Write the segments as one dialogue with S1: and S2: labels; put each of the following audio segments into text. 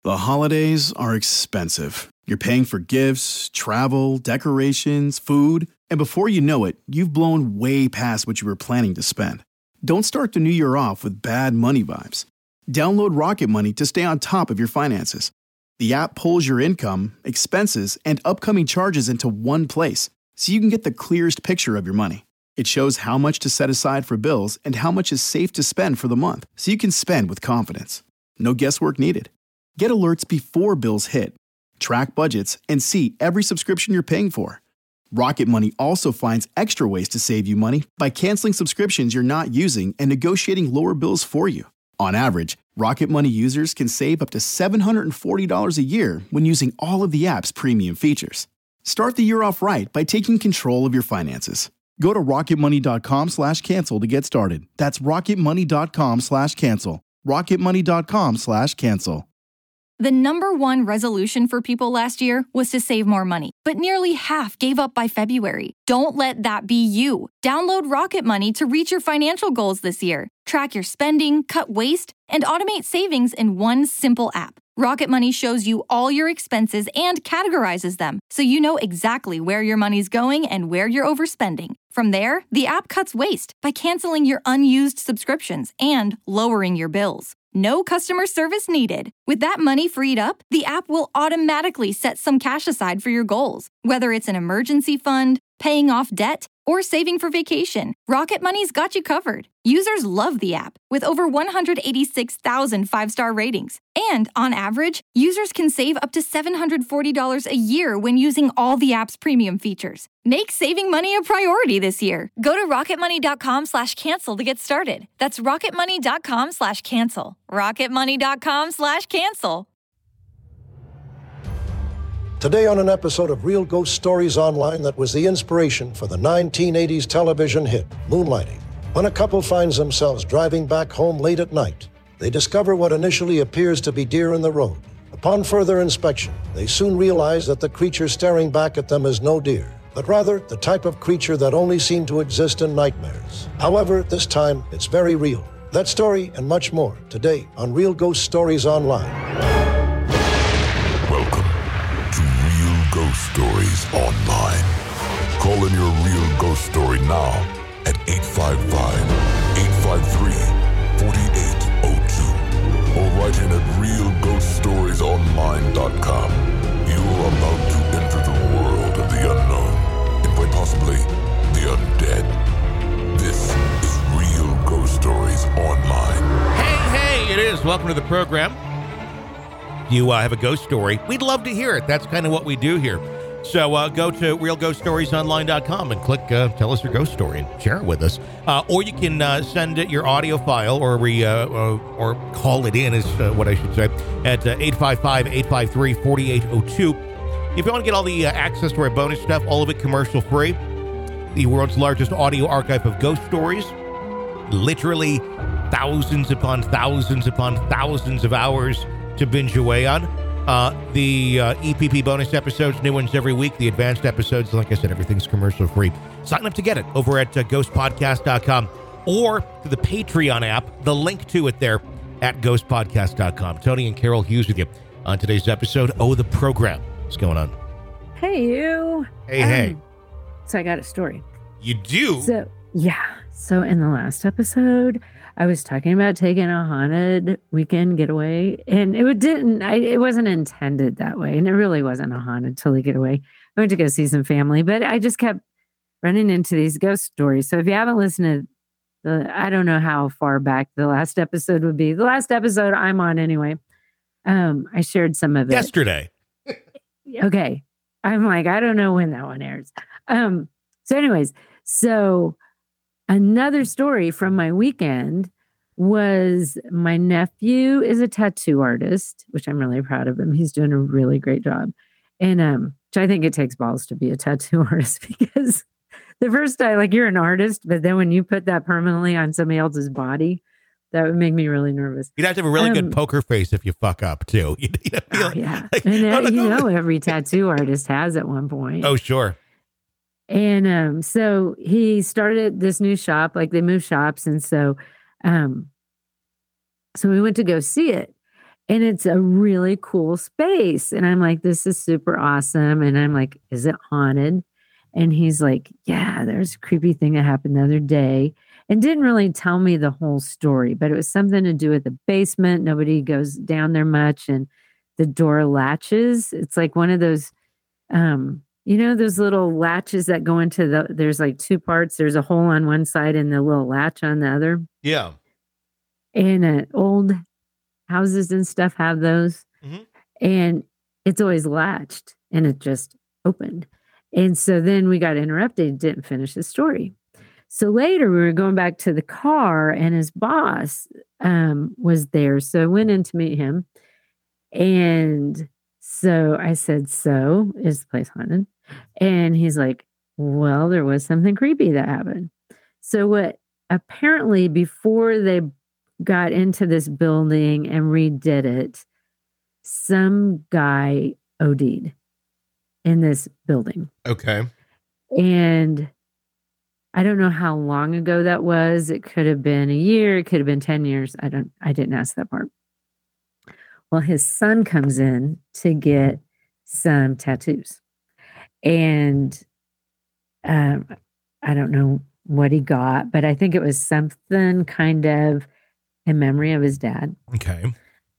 S1: The holidays are expensive. You're paying for gifts, travel, decorations, food, and before you know it, you've blown way past what you were planning to spend. Don't start the new year off with bad money vibes. Download Rocket Money to stay on top of your finances. The app pulls your income, expenses, and upcoming charges into one place, so you can get the clearest picture of your money. It shows how much to set aside for bills and how much is safe to spend for the month, so you can spend with confidence. No guesswork needed. Get alerts before bills hit, track budgets, and see every subscription you're paying for. Rocket Money also finds extra ways to save you money by canceling subscriptions you're not using and negotiating lower bills for you. On average, Rocket Money users can save up to $740 a year when using all of the app's premium features. Start the year off right by taking control of your finances. Go to rocketmoney.com/cancel to get started. That's rocketmoney.com/cancel. rocketmoney.com/cancel.
S2: The number one resolution for people last year was to save more money, but nearly half gave up by February. Don't let that be you. Download Rocket Money to reach your financial goals this year. Track your spending, cut waste, and automate savings in one simple app. Rocket Money shows you all your expenses and categorizes them, so you know exactly where your money's going and where you're overspending. From there, the app cuts waste by canceling your unused subscriptions and lowering your bills. No customer service needed. With that money freed up, the app will automatically set some cash aside for your goals. Whether it's an emergency fund, paying off debt, or saving for vacation, Rocket Money's got you covered. Users love the app, with over 186,000 five-star ratings. And on average, users can save up to $740 a year when using all the app's premium features. Make saving money a priority this year. Go to rocketmoney.com/cancel to get started. That's rocketmoney.com/cancel. rocketmoney.com/cancel.
S3: Today on an episode of Real Ghost Stories Online that was the inspiration for the 1980s television hit, Moonlighting. When a couple finds themselves driving back home late at night, they discover what initially appears to be deer in the road. Upon further inspection, they soon realize that the creature staring back at them is no deer, but rather the type of creature that only seemed to exist in nightmares. However, this time, it's very real. That story and much more today on Real Ghost Stories Online.
S4: Ghost Stories Online. Call in your real ghost story now at 855-853-4802 or write in at realghoststoriesonline.com. You are about to enter the world of the unknown and quite possibly the undead. This is Real Ghost Stories Online.
S5: Hey, it is. Welcome to the program. You have a ghost story, we'd love to hear it. That's kind of what we do here. So go to realghoststoriesonline.com and click tell us your ghost story and share it with us. Or you can send it your audio file or call it in is what I should say at 855-853-4802. If you want to get all the access to our bonus stuff, all of it commercial free, the world's largest audio archive of ghost stories, literally thousands upon thousands upon thousands of hours to binge away on. The EPP bonus episodes, new ones every week. The advanced episodes, like I said, everything's commercial free. Sign up to get it over at ghostpodcast.com or through the Patreon app. The link to it there at ghostpodcast.com. Tony and Carol Hughes with you on today's episode. The program. What's going on?
S6: Hey, you.
S5: Hey.
S6: So I got a story.
S5: You do?
S6: So in the last episode, I was talking about taking a haunted weekend getaway, and it wasn't intended that way, and it really wasn't a haunted totally getaway. I went to go see some family, but I just kept running into these ghost stories. So if you haven't listened to I don't know how far back the last episode would be. The last episode I'm on anyway. I shared some of it
S5: yesterday.
S6: Okay, I'm like, I don't know when that one airs. So another story from my weekend was my nephew is a tattoo artist, which I'm really proud of him. He's doing a really great job. And which I think it takes balls to be a tattoo artist, because the first time, like, you're an artist, but then when you put that permanently on somebody else's body, that would make me really nervous.
S5: You'd have to have a really good poker face if you fuck up too.
S6: Yeah. And every tattoo artist has at one point.
S5: Oh, sure.
S6: And so he started this new shop, like they move shops. And so we went to go see it. And it's a really cool space. And I'm like, this is super awesome. And I'm like, is it haunted? And he's like, yeah, there's a creepy thing that happened the other day. And didn't really tell me the whole story, but it was something to do with the basement. Nobody goes down there much. And the door latches. It's like one of those, those little latches that go into there's like two parts. There's a hole on one side and the little latch on the other.
S5: Yeah.
S6: And old houses and stuff have those. Mm-hmm. And it's always latched and it just opened. And so then we got interrupted, didn't finish the story. So later we were going back to the car and his boss was there. So I went in to meet him. And so I said, so is the place haunted? And he's like, well, there was something creepy that happened. So what apparently before they got into this building and redid it, some guy OD'd in this building.
S5: Okay.
S6: And I don't know how long ago that was. It could have been a year. It could have been 10 years. I didn't ask that part. Well, his son comes in to get some tattoos. And I don't know what he got, but I think it was something kind of in memory of his dad.
S5: Okay.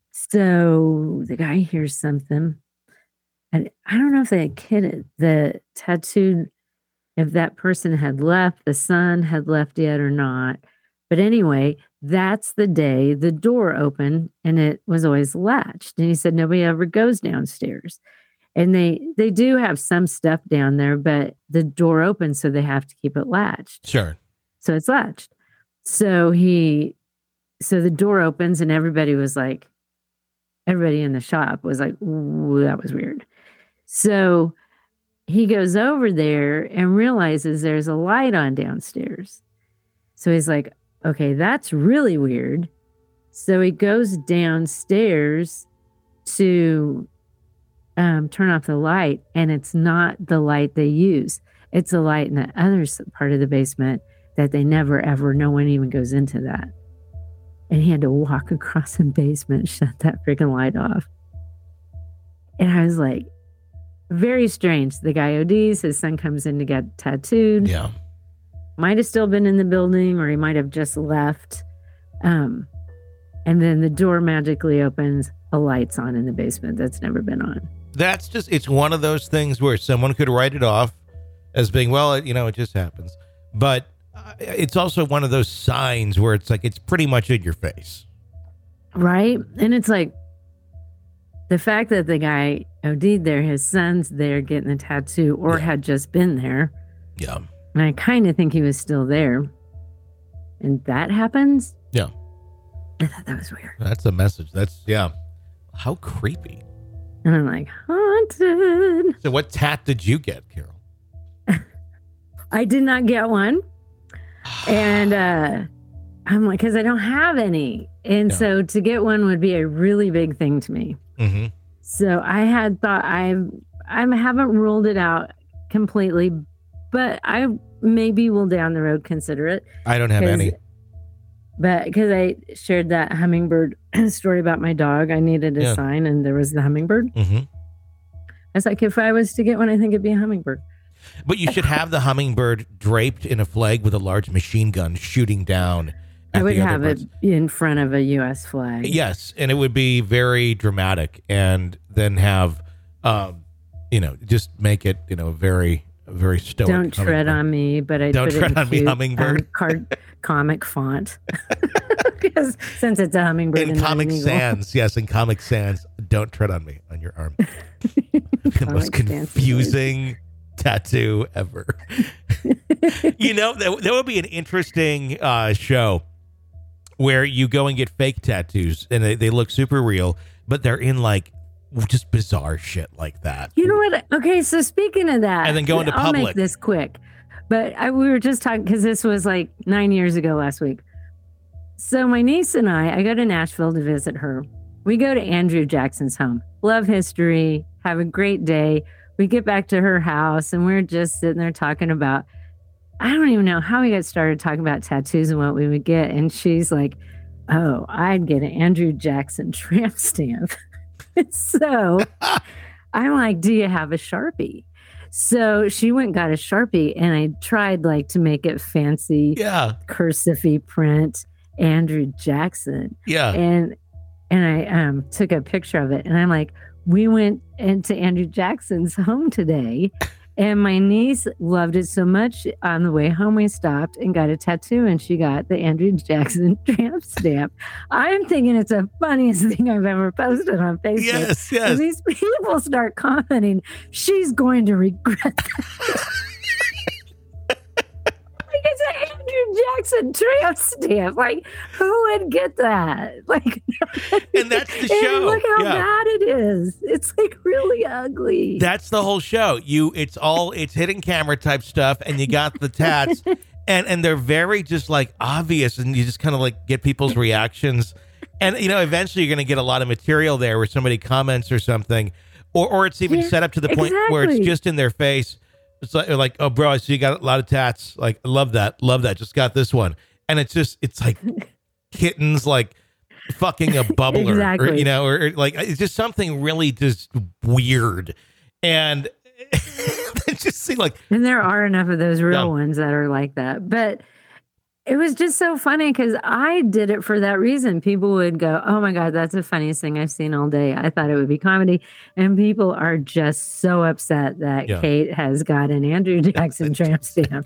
S6: So the guy hears something. And I don't know if the tattooed, if that person had left, the son had left yet or not. But anyway, that's the day the door opened and it was always latched. And he said nobody ever goes downstairs. And they do have some stuff down there, but the door opens, so they have to keep it latched.
S5: Sure.
S6: So it's latched. So the door opens and everybody in the shop was like, ooh, that was weird. So he goes over there and realizes there's a light on downstairs. So he's like, okay, that's really weird. So he goes downstairs to turn off the light, and it's not the light they use. It's a light in the other part of the basement that they never, ever, no one even goes into that. And he had to walk across the basement and shut that freaking light off. And I was like, very strange. The guy ODs, his son comes in to get tattooed.
S5: Yeah.
S6: Might have still been in the building, or he might have just left. And then the door magically opens, a light's on in the basement that's never been on.
S5: It's one of those things where someone could write it off as being, well, it just happens. But it's also one of those signs where it's like, it's pretty much in your face.
S6: Right. And it's like the fact that the guy OD'd there, his son's there getting a tattoo or had just been there.
S5: Yeah.
S6: And I kind of think he was still there. And that happens.
S5: Yeah.
S6: I thought that was weird.
S5: That's a message. How creepy.
S6: And I'm like, haunted.
S5: So what tat did you get, Carol?
S6: I did not get one. And I'm like, because I don't have any. And so to get one would be a really big thing to me.
S5: Mm-hmm.
S6: So I had thought I haven't ruled it out completely, but I maybe will down the road consider it. I
S5: don't have any.
S6: But because I shared that hummingbird story about my dog, I needed a sign, and there was the hummingbird.
S5: Mm-hmm.
S6: I was like, if I was to get one, I think it'd be a hummingbird.
S5: But you should have the hummingbird draped in a flag with a large machine gun shooting down.
S6: I would have it in front of a U.S. flag.
S5: Yes, and it would be very dramatic, and then have, just make it, very, very stoic.
S6: Don't tread on me, but I
S5: don't tread on me, hummingbird.
S6: Comic font, because since it's a hummingbird
S5: in Comic Sans, in Comic Sans, don't tread on me on your arm. The most confusing tattoo ever. That would be an interesting show where you go and get fake tattoos and they look super real, but they're in like just bizarre shit like that.
S6: You know what? Okay, so speaking of that,
S5: and then go into public.
S6: I'll make this quick. But we were just talking, because this was like 9 years ago last week. So my niece and I go to Nashville to visit her. We go to Andrew Jackson's home. Love history. Have a great day. We get back to her house and we're just sitting there talking about, I don't even know how we got started talking about tattoos and what we would get. And she's like, oh, I'd get an Andrew Jackson tramp stamp. So I'm like, do you have a Sharpie? So she went and got a Sharpie, and I tried like to make it fancy, cursive print Andrew Jackson.
S5: Yeah.
S6: And I took a picture of it, and I'm like, we went into Andrew Jackson's home today, and my niece loved it so much. On the way home, we stopped and got a tattoo, and she got the Andrew Jackson tramp stamp. I'm thinking it's the funniest thing I've ever posted on Facebook.
S5: Yes.
S6: And these people start commenting, she's going to regret that. Like, it's an Andrew Jackson tramp stamp. Like, who would get that? Like,
S5: and that's the show.
S6: Look how bad it is. It's like really ugly.
S5: That's the whole show. It's hidden camera type stuff, and you got the tats, and they're very just like obvious, and you just kind of like get people's reactions, and eventually you're going to get a lot of material there where somebody comments or something, or it's even set up to the point where it's just in their face. It's like, oh, bro, I see you got a lot of tats. Like, love that. Just got this one. And it's like kittens, like fucking a bubbler,
S6: exactly.
S5: or like, it's just something really just weird. And just see like,
S6: and there are enough of those real ones that are like that. But it was just so funny because I did it for that reason. People would go, oh my God, that's the funniest thing I've seen all day. I thought it would be comedy. And people are just so upset that Kate has got an Andrew Jackson tramp stamp.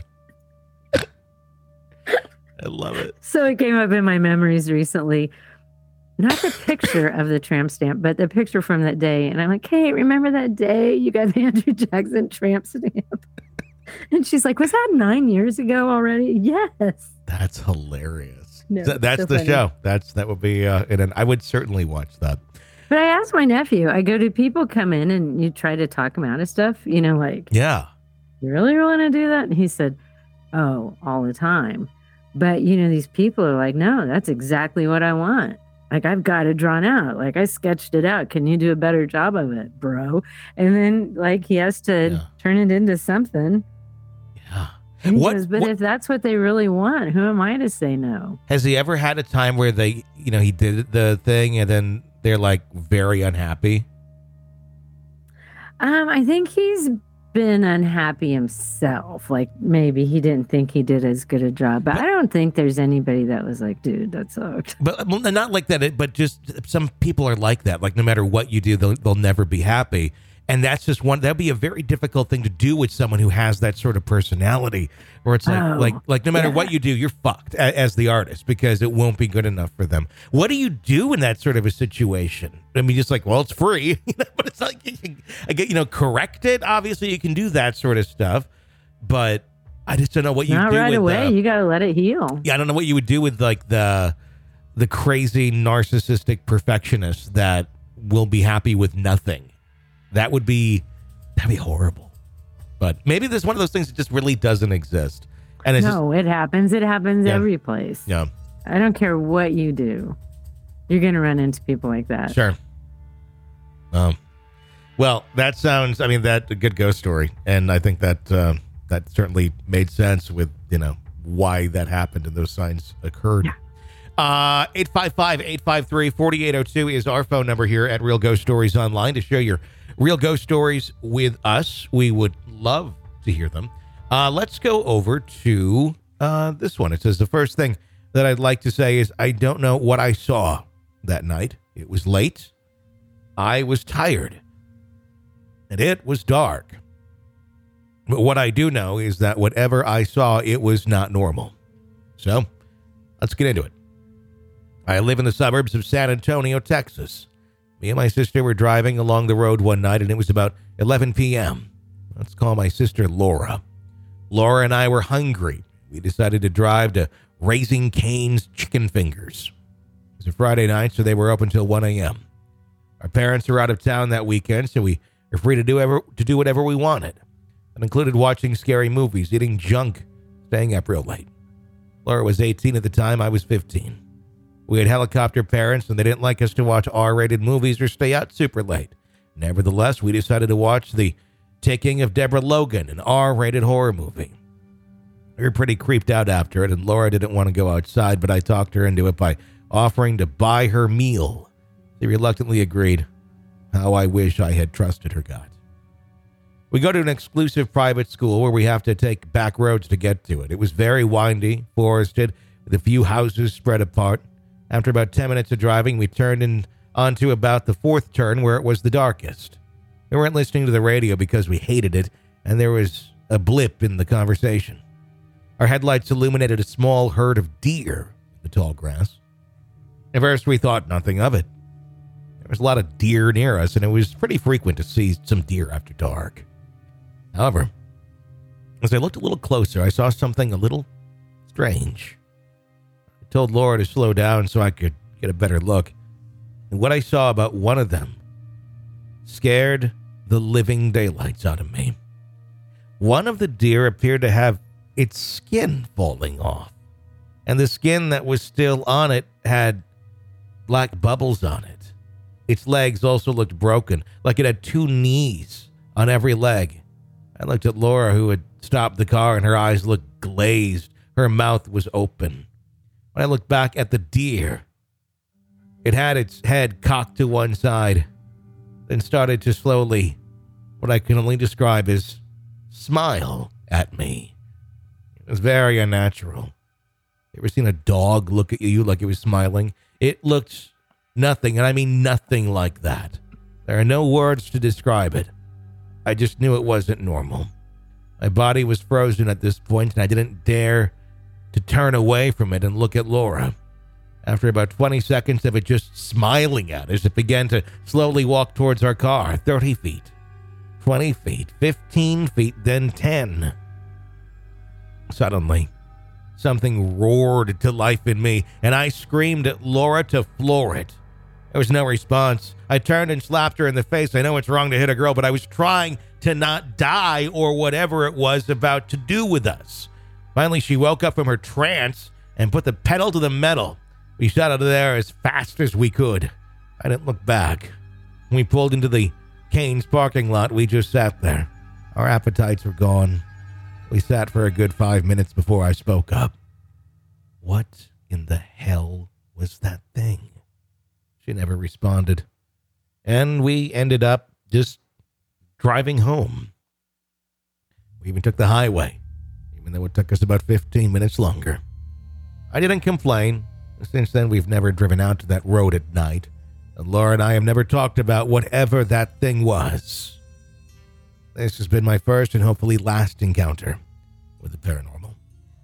S5: I love it.
S6: So it came up in my memories recently. Not the picture of the tramp stamp, but the picture from that day. And I'm like, Kate, remember that day you got the Andrew Jackson tramp stamp? And she's like, was that 9 years ago already? Yes.
S5: That's hilarious.
S6: No,
S5: that's
S6: so
S5: the
S6: funny.
S5: show. That would be, and I would certainly watch that.
S6: But I asked my nephew, I go, do people come in and you try to talk them out of stuff? Like,
S5: yeah,
S6: you really want to do that? And he said, oh, all the time. But, these people are like, no, that's exactly what I want. Like, I've got it drawn out. Like, I sketched it out. Can you do a better job of it, bro? And then, like, he has to turn it into something.
S5: Yeah.
S6: And he goes, but if that's what they really want, who am I to say no?
S5: Has he ever had a time where he did the thing and then they're like very unhappy?
S6: I think he's been unhappy himself. Like maybe he didn't think he did as good a job, but I don't think there's anybody that was like, dude, that sucked.
S5: But not like that, but just some people are like that. Like no matter what you do, they'll never be happy. And that's just that'd be a very difficult thing to do with someone who has that sort of personality where it's like no matter what you do, you're fucked as the artist because it won't be good enough for them. What do you do in that sort of a situation? I mean, just like, well, it's free, but it's like, correct it. Obviously you can do that sort of stuff, but I just don't know what you do.
S6: Not right away. You got to let it heal.
S5: Yeah. I don't know what you would do with like the crazy narcissistic perfectionist that will be happy with nothing. That'd be horrible. But maybe there's one of those things that just really doesn't exist. And it
S6: happens. It happens every place.
S5: Yeah.
S6: I don't care what you do. You're going to run into people like that.
S5: Sure. Well, that sounds, that's a good ghost story. And I think that that certainly made sense with, why that happened and those signs occurred.
S6: Yeah.
S5: 855-853-4802 is our phone number here at Real Ghost Stories Online to share your real ghost stories with us. We would love to hear them. Let's go over to this one. It says, the first thing that I'd like to say is I don't know what I saw that night. It was late. I was tired. And it was dark. But what I do know is that whatever I saw, it was not normal. So let's get into it. I live in the suburbs of San Antonio, Texas. Me and my sister were driving along the road one night, and it was about 11 p.m. Let's call my sister Laura. Laura and I were hungry. We decided to drive to Raising Cane's Chicken Fingers. It was a Friday night, so they were open until 1 a.m. Our parents are out of town that weekend, so we were free to do whatever we wanted. It included watching scary movies, eating junk, staying up real late. Laura was 18 at the time. I was 15. We had helicopter parents, and they didn't like us to watch R-rated movies or stay out super late. Nevertheless, we decided to watch The Taking of Deborah Logan, an R-rated horror movie. We were pretty creeped out after it, and Laura didn't want to go outside, but I talked her into it by offering to buy her meal. She reluctantly agreed. How I wish I had trusted her gut. We go to an exclusive private school where we have to take back roads to get to it. It was very windy, forested, with a few houses spread apart. After about 10 minutes of driving, we turned in onto about the fourth turn where it was the darkest. We weren't listening to the radio because we hated it, and there was a blip in the conversation. Our headlights illuminated a small herd of deer in the tall grass. At first, we thought nothing of it. There was a lot of deer near us, and it was pretty frequent to see some deer after dark. However, as I looked a little closer, I saw something a little strange. I told Laura to slow down so I could get a better look, and what I saw about one of them scared the living daylights out of me. One of the deer appeared to have its skin falling off, and the skin that was still on it had black bubbles on it. Its legs also looked broken, like it had two knees on every leg. I looked at Laura, who had stopped the car, and her eyes looked glazed. Her mouth was open. When I looked back at the deer, it had its head cocked to one side, then started to slowly, what I can only describe as, smile at me. It was very unnatural. You ever seen a dog look at you like it was smiling? It looked nothing, and I mean nothing like that. There are no words to describe it. I just knew it wasn't normal. My body was frozen at this point, and I didn't dare to turn away from it and look at Laura. After about 20 seconds of it just smiling at us, it began to slowly walk towards our car. 30 feet, 20 feet, 15 feet, then 10. Suddenly, something roared to life in me, and I screamed at Laura to floor it. There was no response. I turned and slapped her in the face. I know it's wrong to hit a girl, but I was trying to not die or whatever it was about to do with us. Finally, she woke up from her trance and put the pedal to the metal. We shot out of there as fast as we could. I didn't look back. When we pulled into the Cane's parking lot, we just sat there. Our appetites were gone. We sat for a good 5 minutes before I spoke up. What in the hell was that thing? She never responded. And we ended up just driving home. We even took the highway, even though it took us about 15 minutes longer. I didn't complain. Since then, we've never driven out to that road at night. And Laura and I have never talked about whatever that thing was. This has been my first and hopefully last encounter with the paranormal.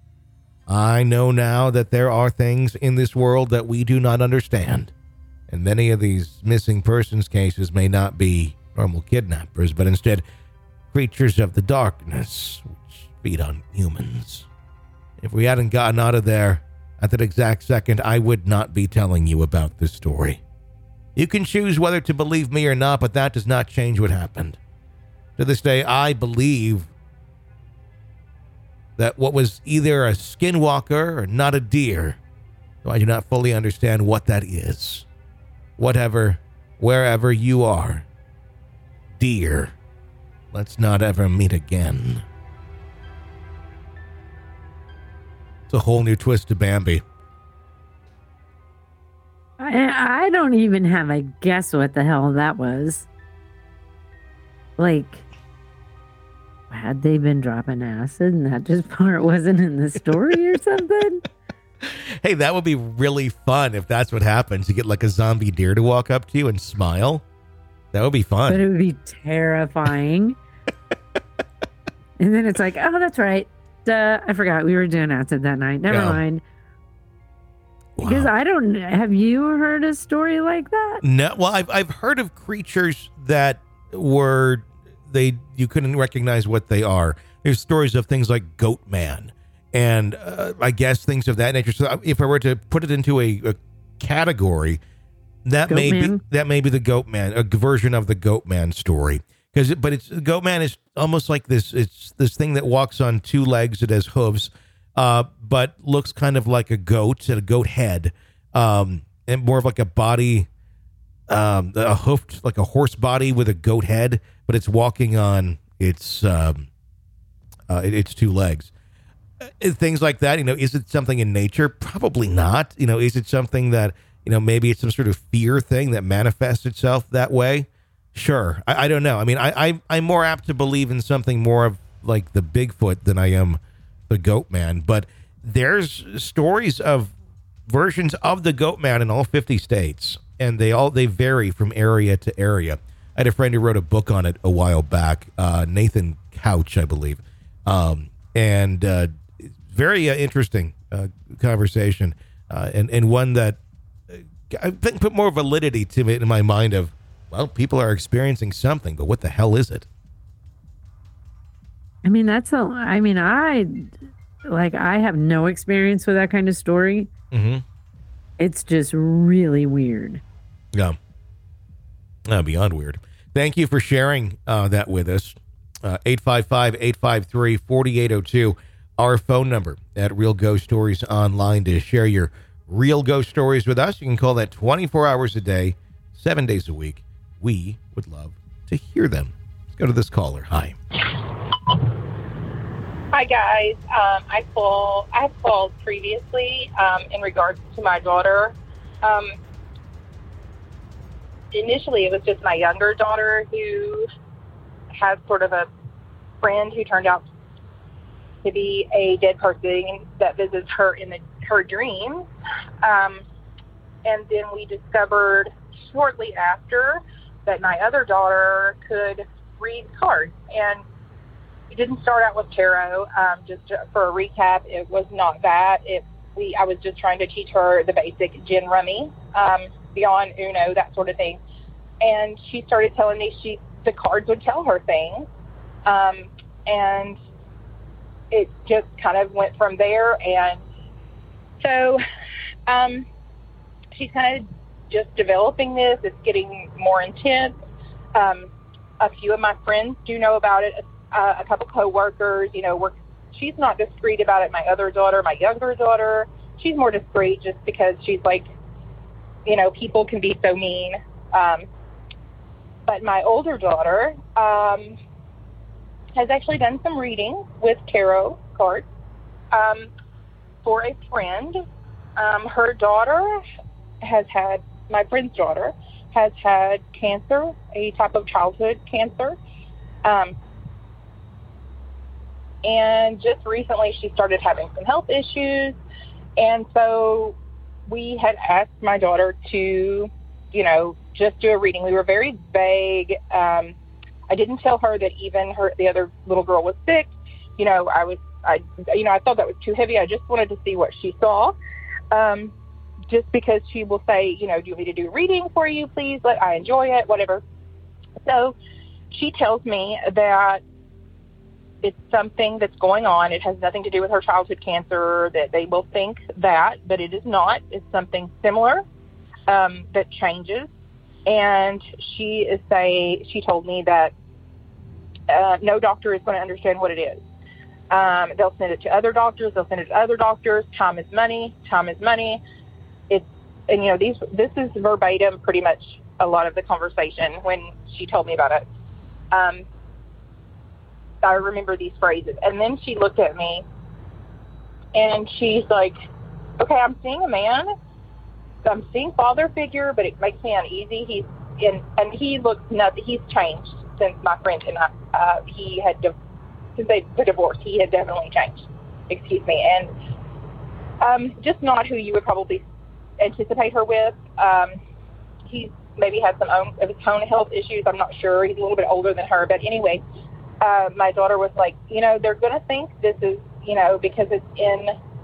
S5: I know now that there are things in this world that we do not understand. And many of these missing persons cases may not be normal kidnappers, but instead creatures of the darkness, which feed on humans. If we hadn't gotten out of there at that exact second, I would not be telling you about this story. You can choose whether to believe me or not, but that does not change what happened. To this day, I believe that what was either a skinwalker or not a deer, though I do not fully understand what that is. Whatever, wherever you are, dear, let's not ever meet again. It's a whole new twist to Bambi.
S6: I don't even have a guess what the hell that was. Like, had they been dropping acid and that just part wasn't in the story or something?
S5: Hey, that would be really fun if that's what happens. You get like a zombie deer to walk up to you and smile. That would be fun.
S6: But it would be terrifying. And then it's like, oh, that's right. I forgot we were doing acid that night. Never mind. Wow. Because have you heard a story like that?
S5: No. Well, I've heard of creatures that you couldn't recognize what they are. There's stories of things like Goat Man. And I guess things of that nature. So if I were to put it into a category, that may be the Goat Man, a version of the Goat Man story. But Goat Man is almost like this. It's this thing that walks on two legs. It has hooves, but looks kind of like a goat, and a goat head, and more of like a body, a hoofed like a horse body with a goat head, but it's walking on its two legs. things like that. Is it something in nature? Probably not. Is it something that, maybe it's some sort of fear thing that manifests itself that way? Sure. I don't know. I mean, I'm more apt to believe in something more of like the Bigfoot than I am the Goat Man. But there's stories of versions of the Goat Man in all 50 states, and they vary from area to area. I had a friend who wrote a book on it a while back, Nathan Couch, I believe, and very interesting conversation, and one that I think put more validity to it in my mind of, well, people are experiencing something, but what the hell is it?
S6: I mean, I have no experience with that kind of story.
S5: Mm-hmm.
S6: It's just really weird.
S5: Yeah. Beyond weird. Thank you for sharing that with us. 855-853-4802, our phone number at Real Ghost Stories Online to share your real ghost stories with us. You can call that 24 hours a day, 7 days a week. We would love to hear them. Let's go to this caller. Hi.
S7: Hi, guys. I've called previously in regards to my daughter. Initially, it was just my younger daughter who has sort of a friend who turned out to be a dead person that visits her in her dreams. And then we discovered shortly after that my other daughter could read cards. And it didn't start out with tarot. Just for a recap, it was not that. I was just trying to teach her the basic gin rummy, beyond Uno, that sort of thing. And she started telling me the cards would tell her things. And it just kind of went from there. And so she's kind of just developing this. It's getting more intense. A few of my friends do know about it. A couple coworkers, she's not discreet about it. My other daughter, my younger daughter, she's more discreet just because she's like, people can be so mean. But my older daughter has actually done some reading with tarot cards for a friend. Her daughter my friend's daughter has had cancer, a type of childhood cancer. And just recently she started having some health issues. And so we had asked my daughter to, just do a reading. We were very vague. I didn't tell her that even the other little girl was sick. I thought that was too heavy. I just wanted to see what she saw. Just because she will say, do you want me to do a reading for you, please? I enjoy it, whatever. So she tells me that it's something that's going on. It has nothing to do with her childhood cancer, that they will think that, but it is not. It's something similar that changes. And she told me that no doctor is going to understand what it is. They'll send it to other doctors. Time is money. This is verbatim, pretty much a lot of the conversation when she told me about it. I remember these phrases. And then she looked at me and she's like, okay, I'm seeing a man. I'm seeing father figure, but it makes me uneasy. He looks nothing. He's changed since my friend and I, since the divorce, he had definitely changed. Excuse me. And just not who you would probably anticipate her with. He's maybe had some of his own health issues. I'm not sure. He's a little bit older than her. But anyway, my daughter was like, they're going to think this is, because it's in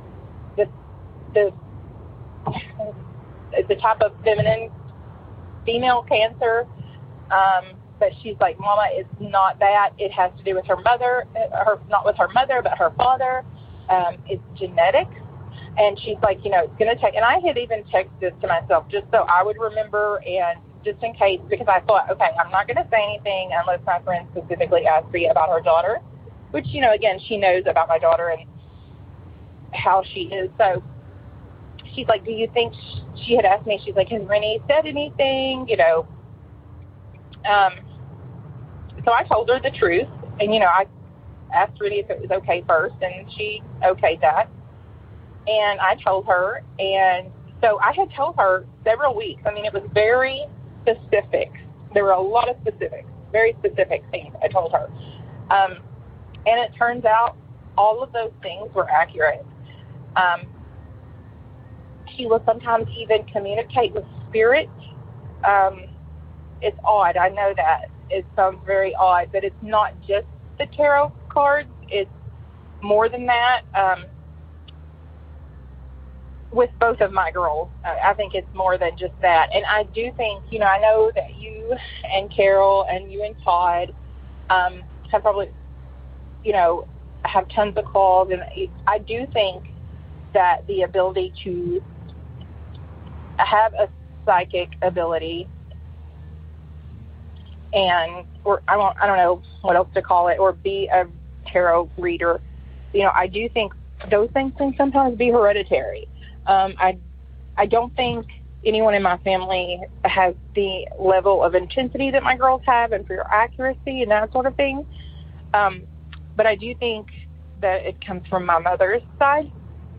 S7: the type of female cancer. But she's like, Mama, it's not that. It has to do with her mother, not with her mother, but her father. It's genetic. And she's like, it's going to take, and I had even texted this to myself just so I would remember and just in case, because I thought, okay, I'm not going to say anything unless my friend specifically asks me about her daughter, which, again, she knows about my daughter and how she is. So she's like, do you think, she had asked me, she's like, has Rennie said anything, So I told her the truth. And, asked Rudy if it was okay first, and she okayed that. And I told her, and so I had told her several weeks. I mean, it was very specific. There were a lot of specifics, very specific things I told her. And it turns out all of those things were accurate. She will sometimes even communicate with spirits. It's odd. I know that. It sounds very odd, but it's not just the tarot cards. It's more than that. With both of my girls, I think it's more than just that. And I do think, I know that you and Carol and you and Todd have probably, have tons of calls. And I do think that the ability to have a psychic ability or I don't know what else to call it, or be a tarot reader, I do think those things can sometimes be hereditary. I don't think anyone in my family has the level of intensity that my girls have and for your accuracy and that sort of thing. But I do think that it comes from my mother's side.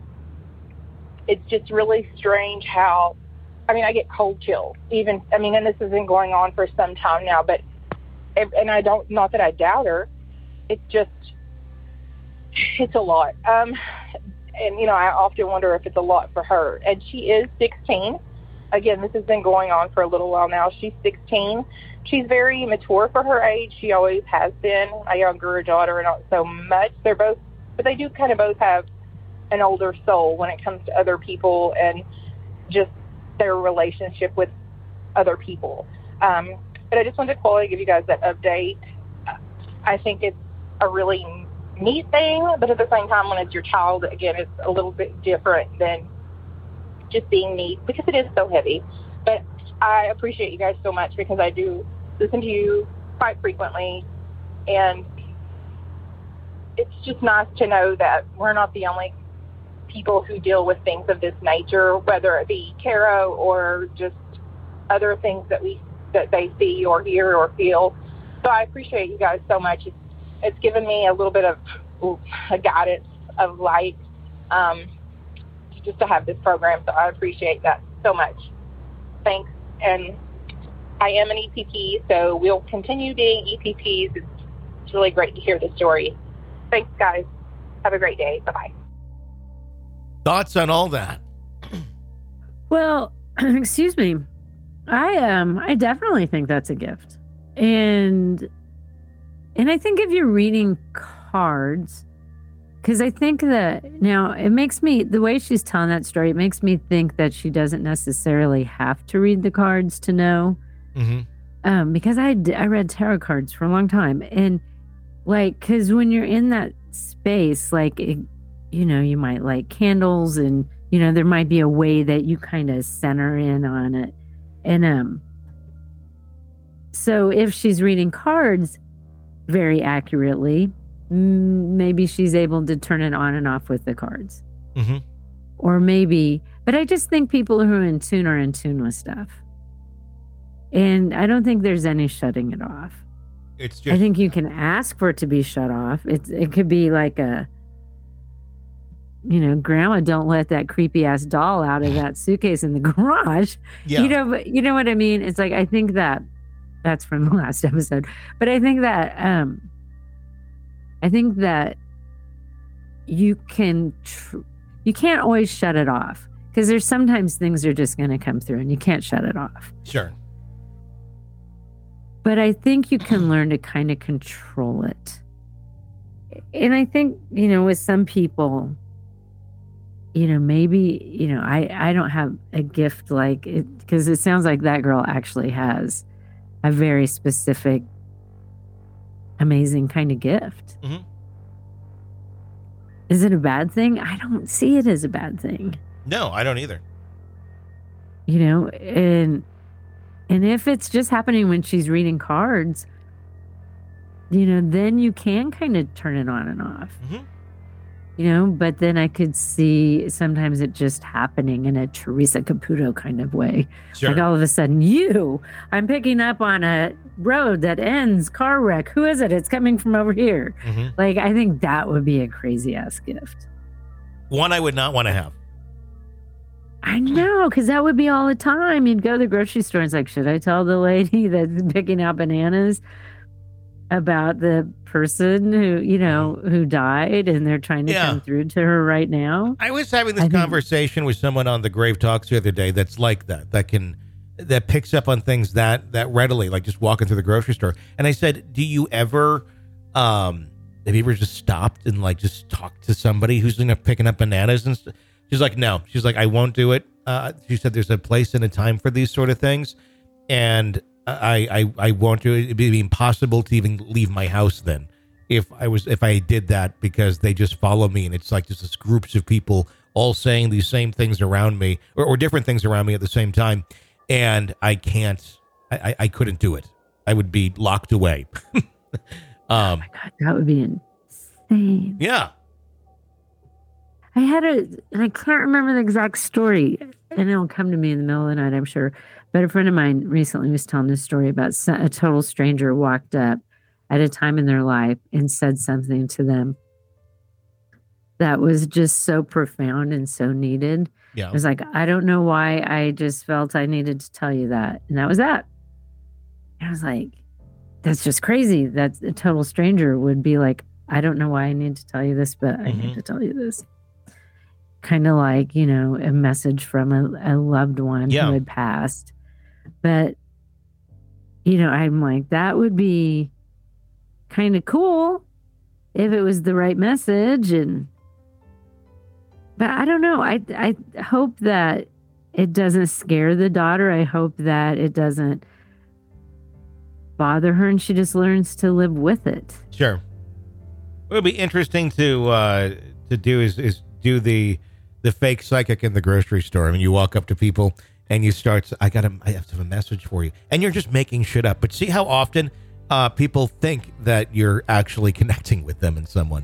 S7: It's just really strange how, I get cold chills even, and this has been going on for some time now, and not that I doubt her. It's just, it's a lot. And, I often wonder if it's a lot for her. And she is 16. Again, this has been going on for a little while now. She's 16. She's very mature for her age. She always has been. A younger daughter, not so much. But they do kind of both have an older soul when it comes to other people and just their relationship with other people. But I just wanted to call and give you guys that update. I think it's a really neat thing, but at the same time, when it's your child, again, it's a little bit different than just being neat because it is so heavy. But I appreciate you guys so much because I do listen to you quite frequently, and it's just nice to know that we're not the only people who deal with things of this nature, whether it be tarot or just other things that they see or hear or feel. So I appreciate you guys so much. It's given me a little bit of a guidance of light just to have this program. So I appreciate that so much. Thanks. And I am an EPP, so we'll continue doing EPPs. It's really great to hear the story. Thanks, guys. Have a great day. Bye-bye.
S5: Thoughts on all that?
S6: Well, excuse me. I definitely think that's a gift. And I think if you're reading cards, because I think that now it makes me, the way she's telling that story, it makes me think that she doesn't necessarily have to read the cards to know. Mm-hmm. Because I read tarot cards for a long time. And because when you're in that space, you might light candles and, there might be a way that you kind of center in on it. And so if she's reading cards very accurately, maybe she's able to turn it on and off with the cards. Mm-hmm. Or maybe, but I just think people who are in tune with stuff. And I don't think there's any shutting it off.
S5: It's just,
S6: I think you can ask for it to be shut off. It could be like grandma, don't let that creepy ass doll out of that suitcase in the garage. Yeah. But you know what I mean? It's like, I think that's from the last episode, but I think that you can't always shut it off because there's sometimes things are just going to come through and you can't shut it off.
S5: Sure.
S6: But I think you can learn to kind of control it. And I think, with some people, maybe, I don't have a gift like it, because it sounds like that girl actually has a very specific, amazing kind of gift. Mm-hmm. Is it a bad thing? I don't see it as a bad thing.
S5: No, I don't either.
S6: And if it's just happening when she's reading cards, then you can kind of turn it on and off. Mm-hmm. but then I could see sometimes it just happening in a Teresa Caputo kind of way.
S5: Sure.
S6: Like all of a sudden, I'm picking up on a road that ends car wreck. Who is it? It's coming from over here.
S5: Mm-hmm.
S6: Like, I think that would be a crazy ass gift.
S5: One I would not want to have.
S6: I know, because that would be all the time. You'd go to the grocery store and it's like, should I tell the lady that's picking out bananas about the person who died and they're trying to come through to her right now?
S5: I was having this conversation with someone on the Grave Talks the other day that's like that picks up on things that readily, like just walking through the grocery store. And I said, do you ever have you ever just stopped and like just talked to somebody who's picking up bananas and stuff? She's like, no. She's like, I won't do it. She said there's a place and a time for these sort of things. And I won't do it. It'd be impossible to even leave my house then if I did that, because they just follow me and it's like just this groups of people all saying these same things around me or different things around me at the same time. And I couldn't do it. I would be locked away.
S6: Oh my God, that would be insane.
S5: Yeah.
S6: I had and I can't remember the exact story, and it'll come to me in the middle of the night, I'm sure. But a friend of mine recently was telling this story about a total stranger walked up at a time in their life and said something to them that was just so profound and so needed.
S5: Yeah.
S6: It was like, I don't know why, I just felt I needed to tell you that. And that was that. And I was like, that's just crazy. That a total stranger would be like, I don't know why I need to tell you this, but I need to tell you this. Kind of like, a message from a loved one who had passed. But, I'm like, that would be kind of cool if it was the right message. But I don't know. I hope that it doesn't scare the daughter. I hope that it doesn't bother her and she just learns to live with it.
S5: Sure. What would be interesting to do is do the fake psychic in the grocery store. I mean, you walk up to people and you start, I have a message for you. And you're just making shit up. But see how often people think that you're actually connecting with them and someone.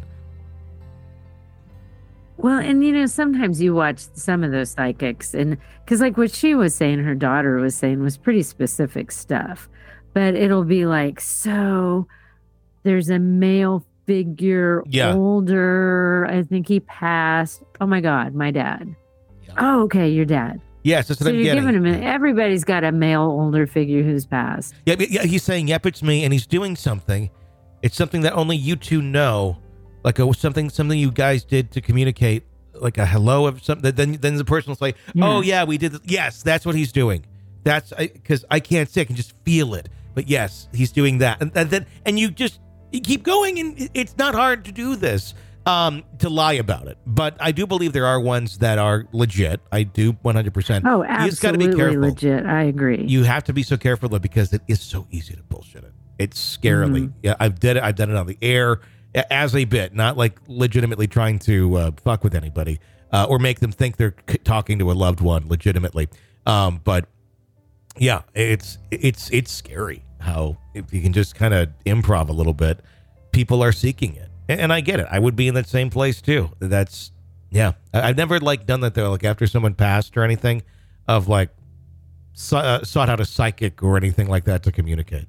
S6: Well, and sometimes you watch some of those psychics, and because like what she was saying, her daughter was saying was pretty specific stuff, but it'll be like, so there's a male figure, older, I think he passed. Oh my God, my dad. Yeah. Oh, okay, your dad.
S5: Yes, that's what I'm
S6: you're
S5: getting.
S6: Giving him everybody's got a male older figure who's passed.
S5: Yeah, he's saying, yep, it's me, and he's doing something. It's something that only you two know. Like something you guys did to communicate, like a hello of something. Then the person will say, "Oh yeah, we did this." Yes, that's what he's doing. That's because I can't say, I can just feel it. But yes, he's doing that, and you keep going, and it's not hard to do this. To lie about it, but I do believe there are ones that are legit. I do 100%.
S6: Oh, absolutely, you just got to be careful. Legit, I agree.
S5: You have to be so careful though, because it is so easy to bullshit it. It's scarily. Yeah, I've done it on the air. As a bit, not like legitimately trying to fuck with anybody or make them think they're talking to a loved one legitimately. But yeah, it's scary how if you can just kind of improv a little bit, people are seeking it. And I get it. I would be in that same place too. That's, yeah. I've never done that though, like after someone passed or anything, of like sought out a psychic or anything like that to communicate.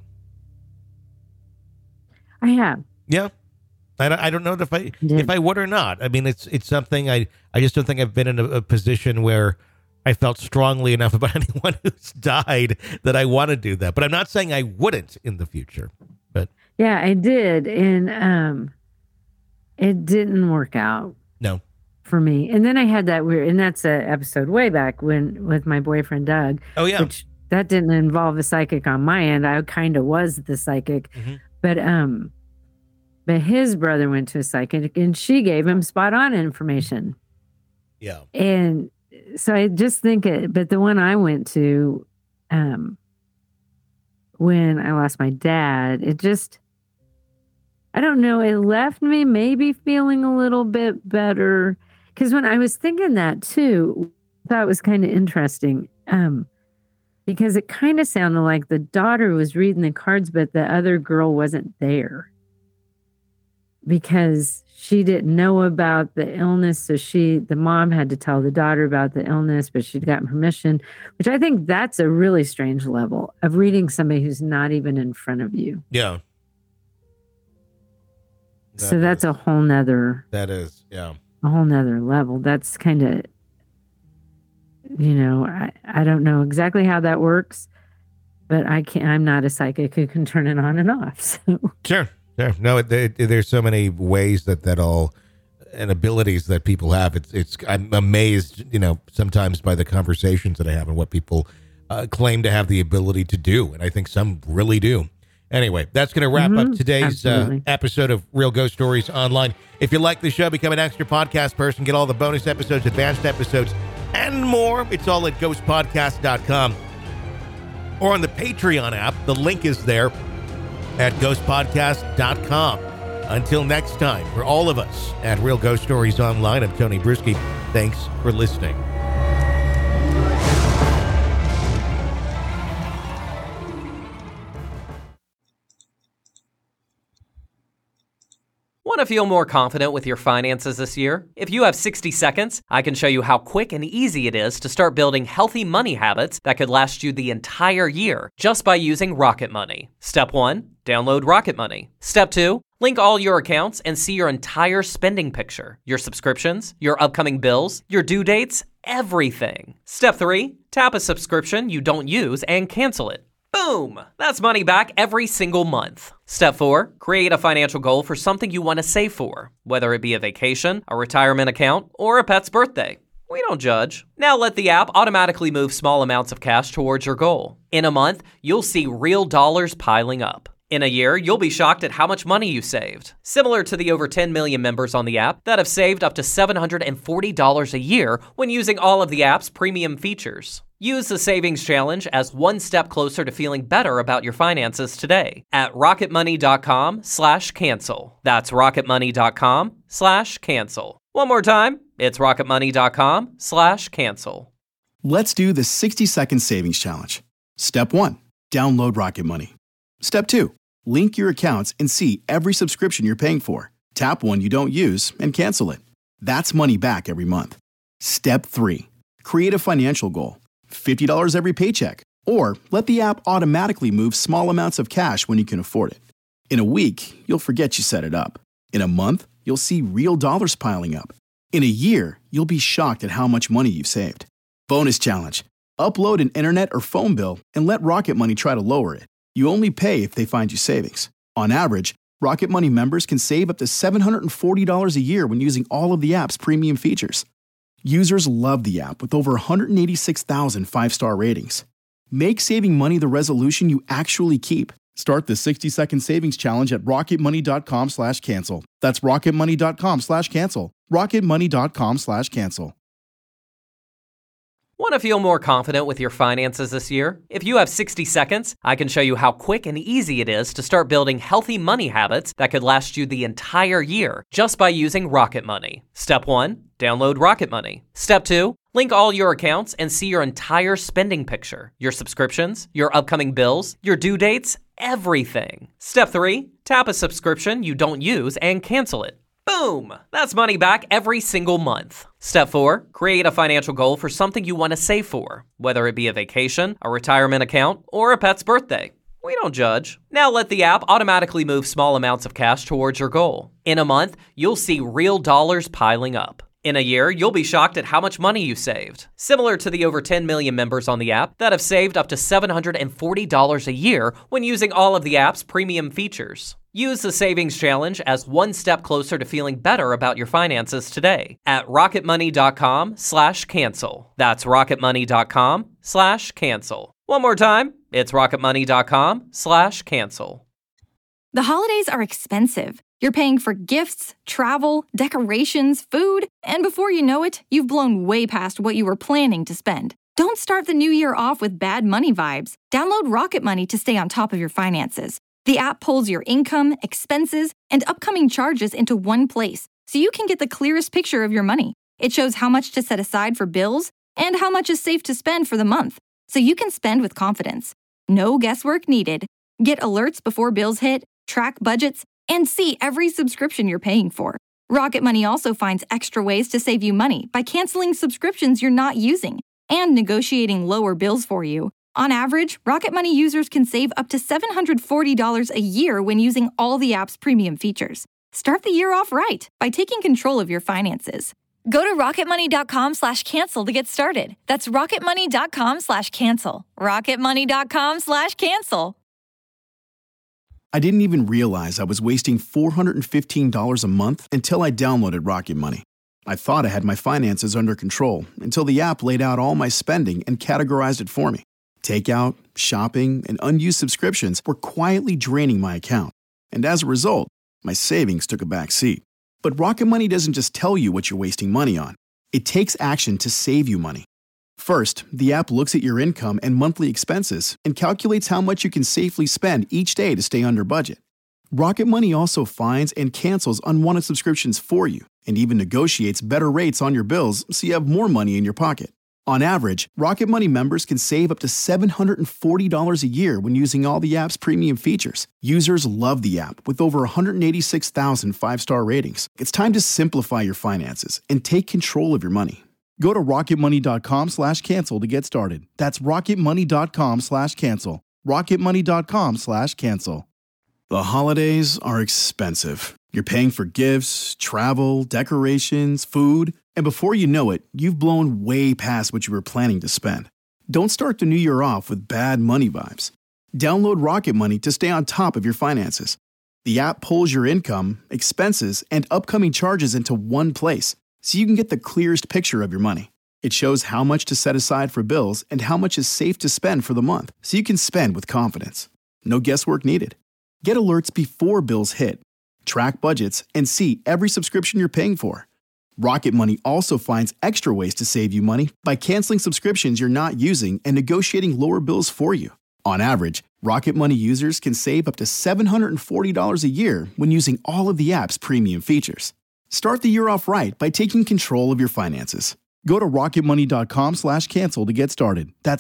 S6: I have.
S5: Yeah. I don't know if I would or not. I mean, it's something I just don't think I've been in a position where I felt strongly enough about anyone who's died that I want to do that. But I'm not saying I wouldn't in the future. But
S6: yeah, I did, and it didn't work out.
S5: No,
S6: for me. And then I had that weird, and that's an episode way back with my boyfriend Doug.
S5: Oh yeah,
S6: which that didn't involve a psychic on my end. I kind of was the psychic, But his brother went to a psychic and she gave him spot on information.
S5: Yeah.
S6: And so I just think but the one I went to, when I lost my dad, it just, I don't know, it left me maybe feeling a little bit better. Because when I was thinking that too, I thought it was kind of interesting. Because it kind of sounded like the daughter was reading the cards, but the other girl wasn't there. because she didn't know about the illness. So the mom had to tell the daughter about the illness, but she'd gotten permission, which I think that's a really strange level of reading somebody who's not even in front of you.
S5: Yeah.
S6: So that's a whole nother.
S5: That is, yeah.
S6: A whole nother level. That's kind of, I don't know exactly how that works, but I'm not a psychic who can turn it on and off. So.
S5: Sure. No, there's so many ways that all and abilities that people have. I'm amazed, sometimes by the conversations that I have and what people claim to have the ability to do. And I think some really do. Anyway, that's going to wrap up today's episode of Real Ghost Stories Online. If you like the show, become an extra podcast person, get all the bonus episodes, advanced episodes, and more. It's all at ghostpodcast.com or on the Patreon app. The link is there at ghostpodcast.com. Until next time, for all of us at Real Ghost Stories Online, I'm Tony Bruschi. Thanks for listening.
S8: Want to feel more confident with your finances this year? If you have 60 seconds, I can show you how quick and easy it is to start building healthy money habits that could last you the entire year just by using Rocket Money. Step 1, download Rocket Money. Step 2, link all your accounts and see your entire spending picture, your subscriptions, your upcoming bills, your due dates, everything. Step 3, tap a subscription you don't use and cancel it. Boom! That's money back every single month. Step 4, create a financial goal for something you want to save for, whether it be a vacation, a retirement account, or a pet's birthday. We don't judge. Now let the app automatically move small amounts of cash towards your goal. In a month, you'll see real dollars piling up. In a year, you'll be shocked at how much money you saved. Similar to the over 10 million members on the app that have saved up to $740 a year when using all of the app's premium features. Use the Savings Challenge as one step closer to feeling better about your finances today at rocketmoney.com/cancel. That's rocketmoney.com/cancel. One more time, it's rocketmoney.com/cancel.
S1: Let's do the 60-second savings challenge. Step 1, download Rocket Money. Step 2, link your accounts and see every subscription you're paying for. Tap one you don't use and cancel it. That's money back every month. Step 3, create a financial goal. $50 every paycheck, or let the app automatically move small amounts of cash when you can afford it. In a week, you'll forget you set it up. In a month, you'll see real dollars piling up. In a year, you'll be shocked at how much money you've saved. Bonus challenge. Upload an internet or phone bill and let Rocket Money try to lower it. You only pay if they find you savings. On average, Rocket Money members can save up to $740 a year when using all of the app's premium features. Users love the app with over 186,000 five-star ratings. Make saving money the resolution you actually keep. Start the 60-second savings challenge at rocketmoney.com/cancel. That's rocketmoney.com/cancel. rocketmoney.com/cancel.
S8: Want to feel more confident with your finances this year? If you have 60 seconds, I can show you how quick and easy it is to start building healthy money habits that could last you the entire year just by using Rocket Money. Step 1, download Rocket Money. Step 2, link all your accounts and see your entire spending picture, your subscriptions, your upcoming bills, your due dates, everything. Step 3, tap a subscription you don't use and cancel it. Boom! That's money back every single month. Step 4, create a financial goal for something you want to save for, whether it be a vacation, a retirement account, or a pet's birthday. We don't judge. Now let the app automatically move small amounts of cash towards your goal. In a month, you'll see real dollars piling up. In a year, you'll be shocked at how much money you saved. Similar to the over 10 million members on the app that have saved up to $740 a year when using all of the app's premium features. Use the Savings Challenge as one step closer to feeling better about your finances today at rocketmoney.com/cancel. That's rocketmoney.com/cancel. One more time, it's rocketmoney.com/cancel.
S2: The holidays are expensive. You're paying for gifts, travel, decorations, food, and before you know it, you've blown way past what you were planning to spend. Don't start the new year off with bad money vibes. Download Rocket Money to stay on top of your finances. The app pulls your income, expenses, and upcoming charges into one place, so you can get the clearest picture of your money. It shows how much to set aside for bills and how much is safe to spend for the month, so you can spend with confidence. No guesswork needed. Get alerts before bills hit, track budgets, and see every subscription you're paying for. Rocket Money also finds extra ways to save you money by canceling subscriptions you're not using and negotiating lower bills for you. On average, Rocket Money users can save up to $740 a year when using all the app's premium features. Start the year off right by taking control of your finances. Go to rocketmoney.com/cancel to get started. That's rocketmoney.com/cancel. rocketmoney.com/cancel.
S1: I didn't even realize I was wasting $415 a month until I downloaded Rocket Money. I thought I had my finances under control until the app laid out all my spending and categorized it for me. Takeout, shopping, and unused subscriptions were quietly draining my account. And as a result, my savings took a back seat. But Rocket Money doesn't just tell you what you're wasting money on. It takes action to save you money. First, the app looks at your income and monthly expenses and calculates how much you can safely spend each day to stay under budget. Rocket Money also finds and cancels unwanted subscriptions for you and even negotiates better rates on your bills so you have more money in your pocket. On average, Rocket Money members can save up to $740 a year when using all the app's premium features. Users love the app with over 186,000 five-star ratings. It's time to simplify your finances and take control of your money. Go to rocketmoney.com/cancel to get started. That's rocketmoney.com/cancel. rocketmoney.com/cancel. The holidays are expensive. You're paying for gifts, travel, decorations, food, and before you know it, you've blown way past what you were planning to spend. Don't start the new year off with bad money vibes. Download Rocket Money to stay on top of your finances. The app pulls your income, expenses, and upcoming charges into one place, so you can get the clearest picture of your money. It shows how much to set aside for bills and how much is safe to spend for the month, so you can spend with confidence. No guesswork needed. Get alerts before bills hit, track budgets, and see every subscription you're paying for. Rocket Money also finds extra ways to save you money by canceling subscriptions you're not using and negotiating lower bills for you. On average, Rocket Money users can save up to $740 a year when using all of the app's premium features. Start the year off right by taking control of your finances. Go to rocketmoney.com/cancel to get started. That's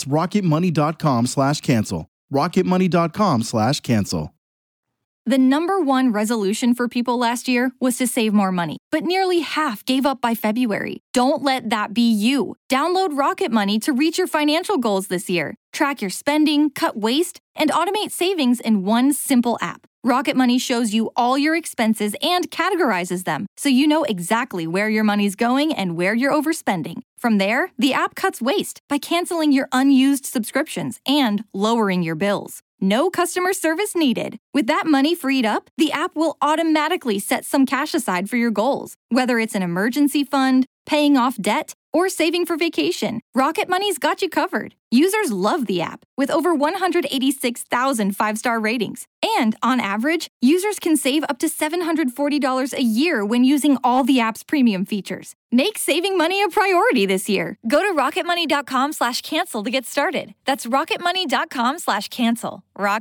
S1: rocketmoney.com/cancel. rocketmoney.com/cancel.
S2: The number one resolution for people last year was to save more money, but nearly half gave up by February. Don't let that be you. Download Rocket Money to reach your financial goals this year. Track your spending, cut waste, and automate savings in one simple app. Rocket Money shows you all your expenses and categorizes them, so you know exactly where your money's going and where you're overspending. From there, the app cuts waste by canceling your unused subscriptions and lowering your bills. No customer service needed. With that money freed up, the app will automatically set some cash aside for your goals. Whether it's an emergency fund, paying off debt, or saving for vacation, Rocket Money's got you covered. Users love the app, with over 186,000 five-star ratings. And on average, users can save up to $740 a year when using all the app's premium features. Make saving money a priority this year. Go to rocketmoney.com/cancel to get started. That's rocketmoney.com/cancel.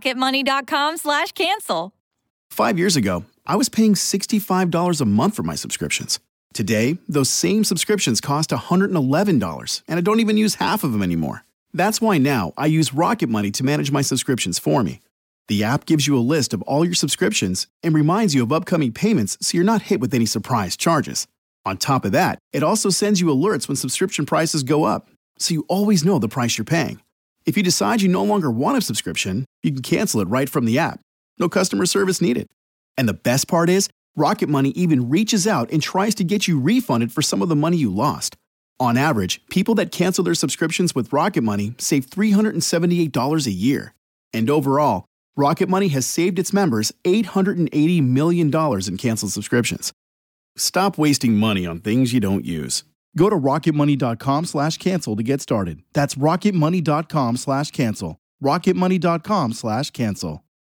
S2: rocketmoney.com/cancel.
S1: 5 years ago, I was paying $65 a month for my subscriptions. Today, those same subscriptions cost $111, and I don't even use half of them anymore. That's why now I use Rocket Money to manage my subscriptions for me. The app gives you a list of all your subscriptions and reminds you of upcoming payments so you're not hit with any surprise charges. On top of that, it also sends you alerts when subscription prices go up, so you always know the price you're paying. If you decide you no longer want a subscription, you can cancel it right from the app. No customer service needed. And the best part is, Rocket Money even reaches out and tries to get you refunded for some of the money you lost. On average, people that cancel their subscriptions with Rocket Money save $378 a year. And overall, Rocket Money has saved its members $880 million in canceled subscriptions. Stop wasting money on things you don't use. Go to rocketmoney.com/cancel to get started. That's rocketmoney.com/cancel. rocketmoney.com/cancel.